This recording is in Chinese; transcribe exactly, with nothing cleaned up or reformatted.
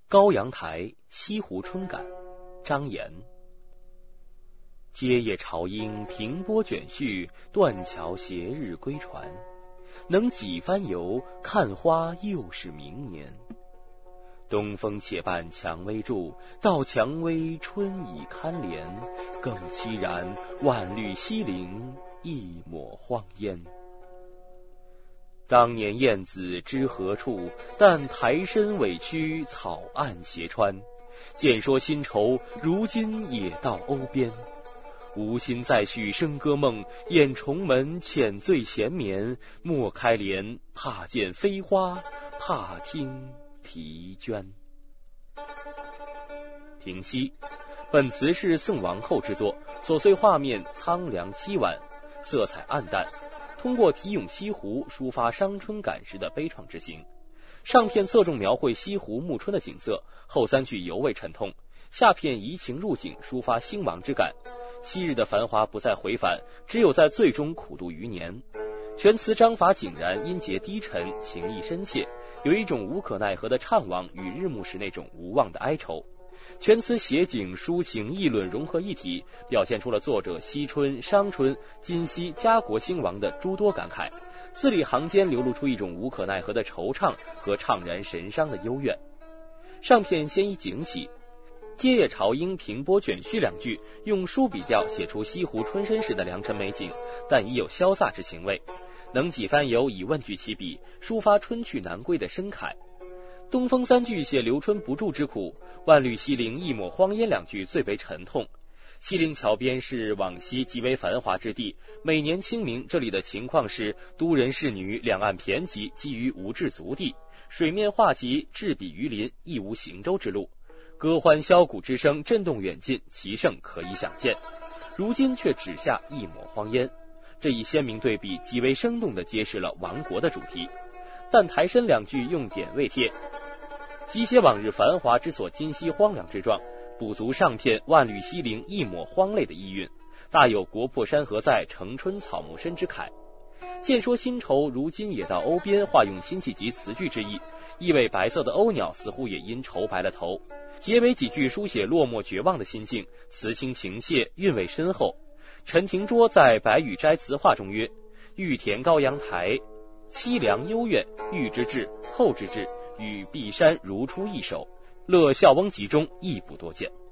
高阳台西湖春感，张炎。阶夜潮英平波卷絮，断桥斜日归船。能几番游，看花又是明年。东风且伴蔷薇住，到蔷薇春已堪怜。更凄然，万绿西陵，一抹荒烟。当年燕子知何处？但台参委屈，草岸斜穿。见说新愁，如今也到瓯边。无心再续笙歌梦，掩重门浅醉闲眠。莫开帘，怕见飞花，怕听啼鹃。平息，本词是宋王后之作，琐碎画面苍凉凄婉，色彩暗淡，通过题咏西湖抒发伤春感时的悲怆之情。上片侧重描绘西湖暮春的景色，后三句尤为沉痛，下片移情入景，抒发兴亡之感。昔日的繁华不再回返，只有在最终苦度余年。全词章法井然，音节低沉，情意深切，有一种无可奈何的怅惘与日暮时那种无望的哀愁。全词写景、抒情、议论融合一体，表现出了作者惜春、伤春、今夕家国兴亡的诸多感慨，字里行间流露出一种无可奈何的惆怅和怅然神伤的幽怨。上片先以景起，阶夜潮英平波卷絮两句，用书笔调写出西湖春深时的良辰美景，但已有潇洒之情味。能几番游以问句起笔，抒发春去难归的深慨。东风三句写留春不住之苦，万绿西陵一抹荒烟两句最为沉痛。西陵桥边是往昔极为繁华之地，每年清明这里的情况是都人士女两岸骈集，基于无治足地，水面画楫，置彼于林，亦无行舟之路。歌欢箫鼓之声震动远近，其盛可以想见。如今却只下一抹荒烟，这一鲜明对比极为生动地揭示了亡国的主题。但台参两句用典未帖，即写往日繁华之所今夕荒凉之状，补足上片万绿西陵一抹荒泪的意蕴，大有国破山河在，城春草木深之慨。见说新愁，如今也到瓯边，化用辛弃疾词句之意，意味白色的鸥鸟似乎也因愁白了头。结尾几句书写落寞绝望的心境，词清情切，韵味深厚。陈廷桌在《白羽斋词话》中曰：玉田高阳台，凄凉幽怨，玉之至，后之至，与碧山如出一手，乐笑翁集中亦不多见。